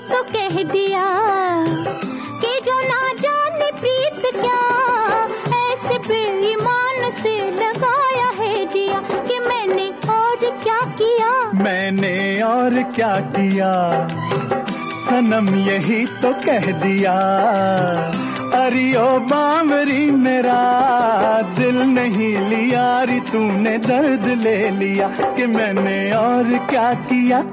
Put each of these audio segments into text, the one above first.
तो कह दिया कि जो ना जाने प्रीत क्या, ऐसे बेईमान से लगाया है जिया कि मैंने और क्या किया, मैंने और क्या किया, सनम यही तो कह दिया। अरियो बामरी मेरा दिल नहीं लिया री, तूने दर्द ले लिया कि मैंने और क्या किया।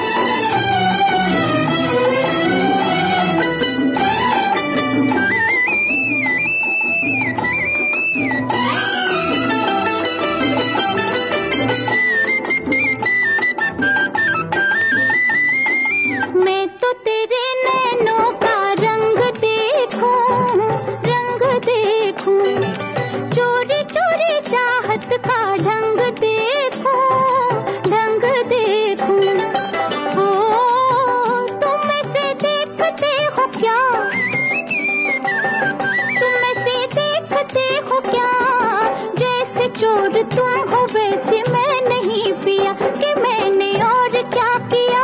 मैं तो तेरे नैनों का रंग देखूं, चोरी चोरी चाहत का ढंग देखूं। ओ तुम ऐसे देखते हो क्या, तुम ऐसे देखते हो क्या, जैसे चोर तुम हो वैसे मैं नहीं पिया कि मैंने और क्या किया।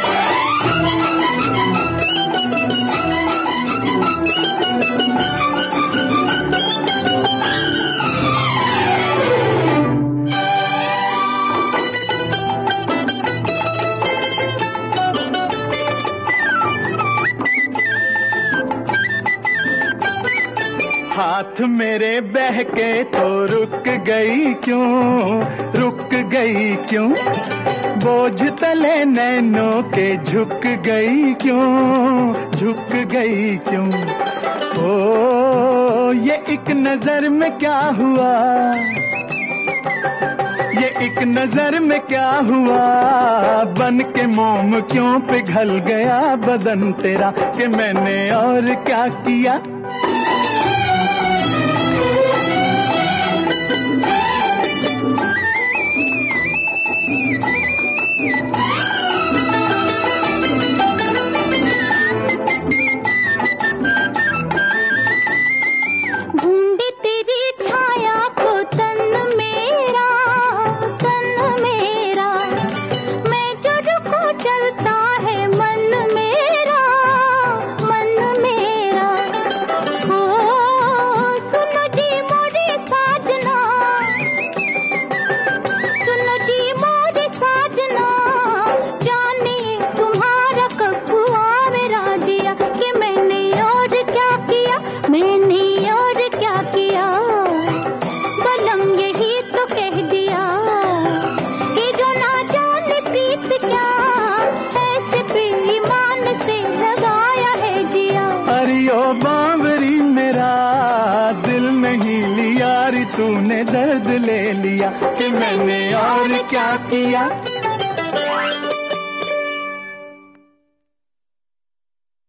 हाथ मेरे बहके तो रुक गई क्यों, बोझ तले नैनों के झुक गई क्यों। ओ ये एक नजर में क्या हुआ, ये एक नजर में क्या हुआ, बन के मोम क्यों पिघल गया बदन तेरा कि मैंने और क्या किया। ढूंढी तेरी छाया को तन मेरा, मैं जो रुको चलता है मन मेरा। ओ सुनो जी मोरे साजना, सुनो जी मोरे साजना, जाने तुम्हारा कब हुआ मेरा जिया कि मैंने और क्या किया, मैंने और क्या किया। बलम यही तो कह दिया कि जो ना जाने प्रीत क्या, ऐसे बेईमान से लगाया है जिया। अरियो बावरी मेरा दिल नहीं लिया री, तूने दर्द ले लिया कि मैंने और क्या किया।